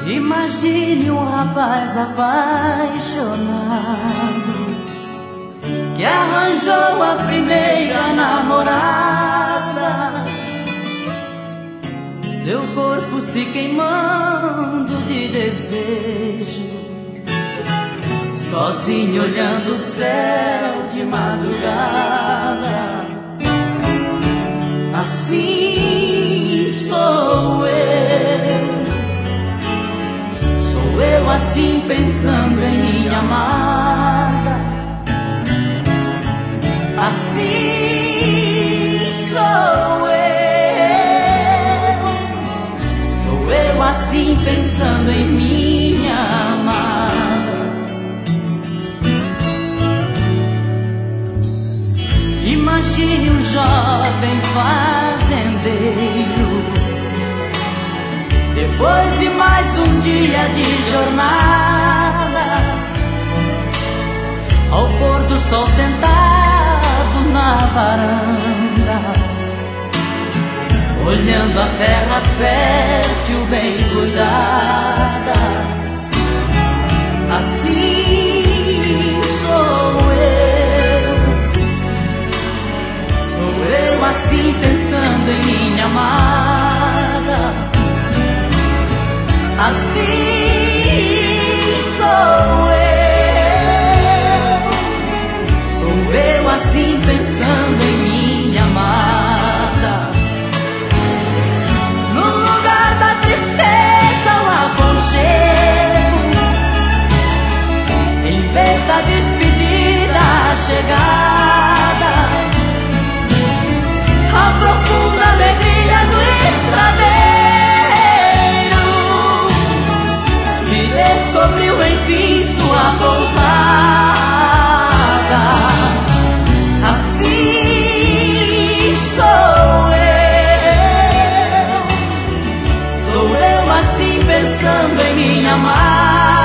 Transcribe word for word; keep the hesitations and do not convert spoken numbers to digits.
Imagine um rapaz apaixonado que arranjou a primeira namorada, seu corpo se queimando de desejo, sozinho olhando o céu de madrugada. Assim sou eu, sou eu assim pensando em minha amada. Assim sou eu, sou eu assim pensando em minha amada. Imagine um jovem fazendeiro, depois de mais um dia de jornada, ao pôr do sol sentado na varanda, olhando a terra fértil bem cuidada. Assim sou eu, sou eu assim pensando em minha amada. Assim sou eu, sou eu assim pensando em minha amada. No lugar da tristeza o aconchego, em vez da despedida a chegada, a profunda alegria do estradeiro que descobriu enfim sua pousada. Assim sou eu, sou eu assim pensando em minha amada.